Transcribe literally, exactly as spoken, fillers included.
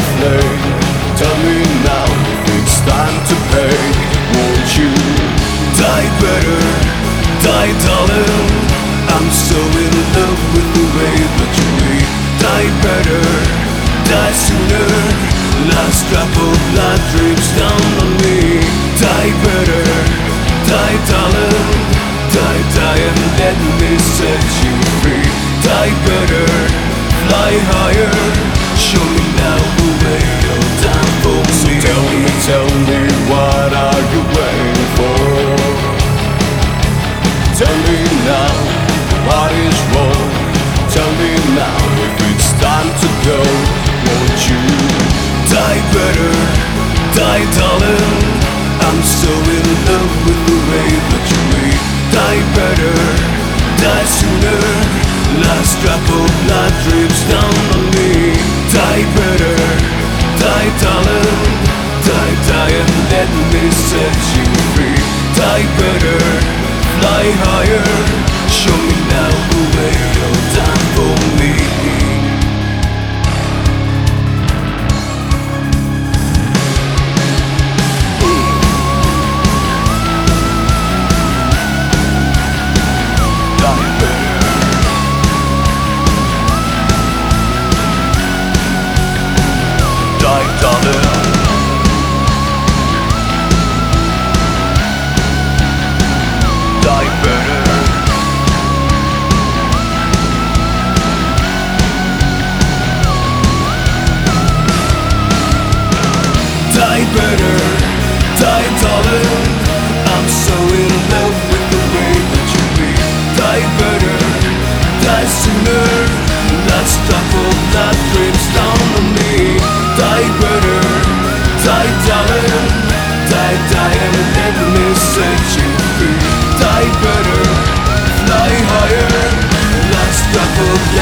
flame. Tell me now if it's time to pay. Won't you die better, die darling? I'm so in love with the way that you lead. Die better, die sooner. Last drop of blood drips down on me. Die better, die darling. Die, die and let me set you free. Die better, fly higher. Show me now the way you're down for me. So tell me, tell me, what are you waiting for? Tell me now, what is wrong? Tell me now if it's time to go. Won't you die better, die darling? I'm so in love with the way that you lead. Die better, die sooner. Last drop of blood drips down on me. Die better, die darling. Die, die and let me set you free. Die better, fly higher. Show me now the way you're down for me. Die better, die darling. I'm so in love with the way that you lead. Die better, die sooner. Last drop of blood drips down on me. Die better, die darling. Die, die and let me set you free. Die better, fly higher. Last drop of